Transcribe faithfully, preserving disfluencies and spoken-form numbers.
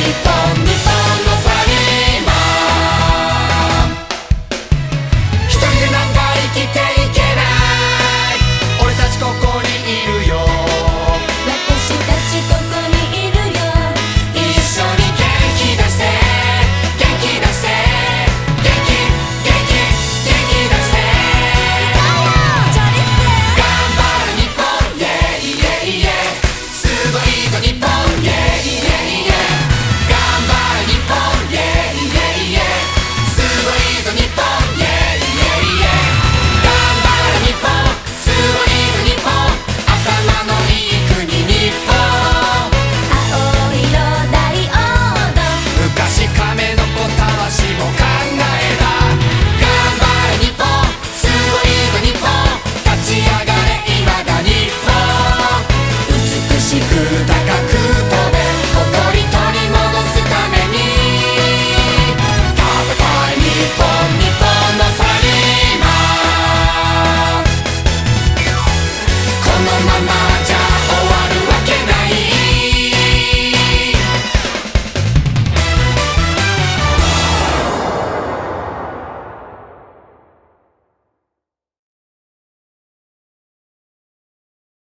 本日本のサラリーマン。一人でなんか生きていけない、俺たちここにいるよ、 私たちここにいるよ。 一緒に元気出して元気出して元気元気元気出して頑張る日本、イエイイエイイエイ、すごいぞ日本、イエイイエイイエイ、頑張る日本、イエイイエイイエイ、すごいぞ日本、イエイイエイイエイ、頑張る日本、すごいぞ日本、頭のいい国日本。 青色大王道、 昔亀の子たわしも考えた、頑張れ日本、すごいぞ日本、立ち上がれ今だ日本、美しく高